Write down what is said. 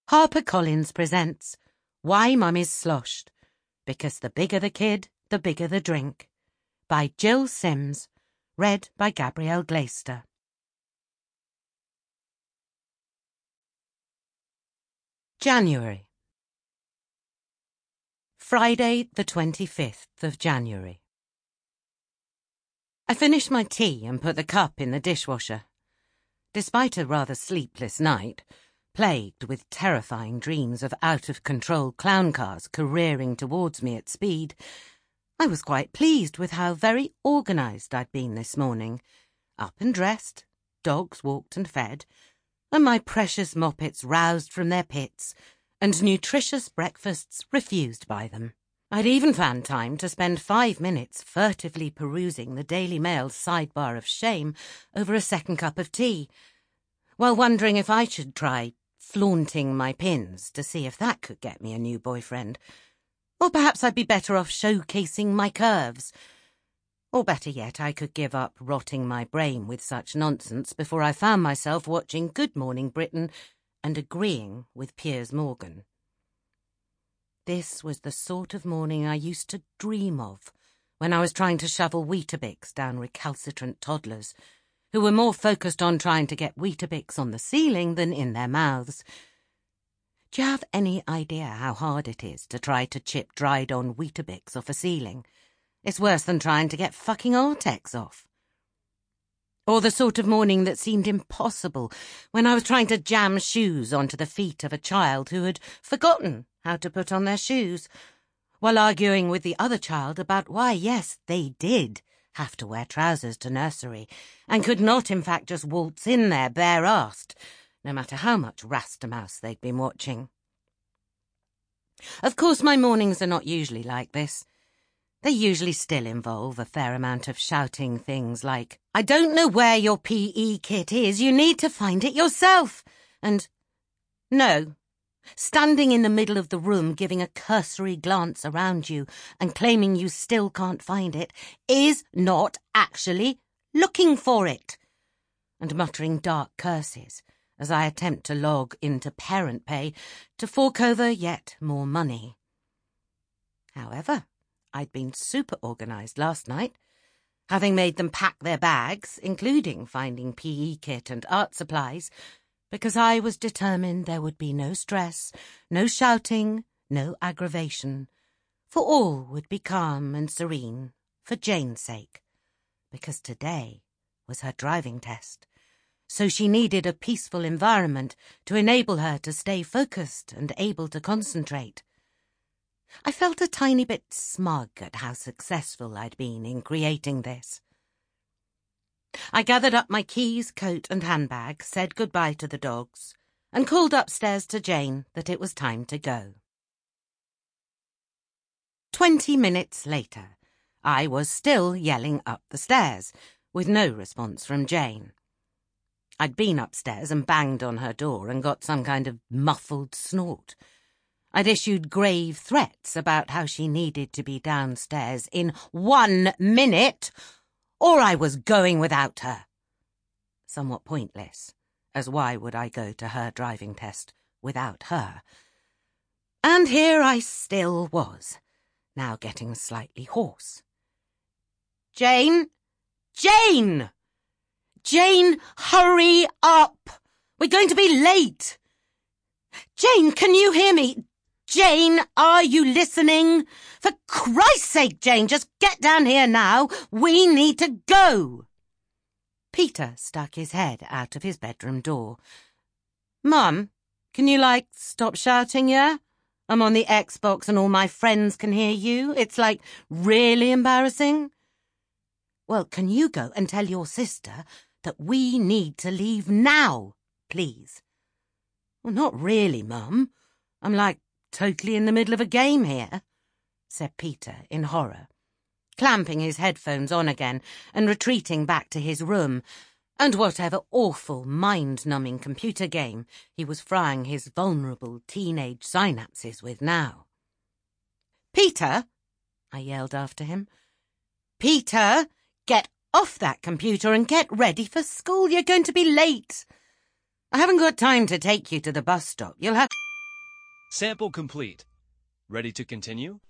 HarperCollins presents Why Mummy's Sloshed, because the bigger the kid, the bigger the drink, by Jill Sims, read by Gabrielle Glaister. January. Friday, the 25th of January. I finished my tea and put the cup in the dishwasher. Despite a rather sleepless night, plagued with terrifying dreams of out-of-control clown cars careering towards me at speed, I was quite pleased with how very organised I'd been this morning. Up and dressed, dogs walked and fed, and my precious moppets roused from their pits, and nutritious breakfasts refused by them. I'd even found time to spend 5 minutes furtively perusing the Daily Mail's sidebar of shame over a second cup of tea, while wondering if I should try flaunting my pins to see if that could get me a new boyfriend. Or perhaps I'd be better off showcasing my curves. Or better yet, I could give up rotting my brain with such nonsense before I found myself watching Good Morning Britain and agreeing with Piers Morgan. This was the sort of morning I used to dream of when I was trying to shovel Weetabix down recalcitrant toddlers, who were more focused on trying to get Weetabix on the ceiling than in their mouths. Do you have any idea how hard it is to try to chip dried-on Weetabix off a ceiling? It's worse than trying to get fucking Artex off. Or the sort of morning that seemed impossible when I was trying to jam shoes onto the feet of a child who had forgotten how to put on their shoes, while arguing with the other child about why, yes, they did have to wear trousers to nursery, and could not, in fact, just waltz in there bare-assed, no matter how much Rastamouse they'd been watching. Of course, my mornings are not usually like this. They usually still involve a fair amount of shouting things like, "I don't know where your PE kit is, you need to find it yourself," and "No." Standing in the middle of the room, giving a cursory glance around you and claiming you still can't find it, is not actually looking for it, and muttering dark curses as I attempt to log into parent pay to fork over yet more money. However, I'd been super organised last night, having made them pack their bags, including finding PE kit and art supplies, because I was determined there would be no stress, no shouting, no aggravation, for all would be calm and serene for Jane's sake, because today was her driving test, so she needed a peaceful environment to enable her to stay focused and able to concentrate. I felt a tiny bit smug at how successful I'd been in creating this. I gathered up my keys, coat and handbag, said goodbye to the dogs, and called upstairs to Jane that it was time to go. 20 minutes later, I was still yelling up the stairs, with no response from Jane. I'd been upstairs and banged on her door and got some kind of muffled snort. I'd issued grave threats about how she needed to be downstairs in 1 minute, or I was going without her. Somewhat pointless, as why would I go to her driving test without her? And here I still was, now getting slightly hoarse. "Jane! Jane! Jane, hurry up! We're going to be late! Jane, can you hear me? Jane, are you listening? For Christ's sake, Jane, just get down here now. We need to go." Peter stuck his head out of his bedroom door. "Mum, can you, stop shouting, yeah? I'm on the Xbox and all my friends can hear you. It's, really embarrassing." "Well, can you go and tell your sister that we need to leave now, please?" "Well, not really, Mum. I'm, totally in the middle of a game here," said Peter in horror, clamping his headphones on again and retreating back to his room, and whatever awful, mind-numbing computer game he was frying his vulnerable teenage synapses with now. "Peter," I yelled after him. "Peter, get off that computer and get ready for school. You're going to be late. I haven't got time to take you to the bus stop. You'll have..." Sample complete. Ready to continue?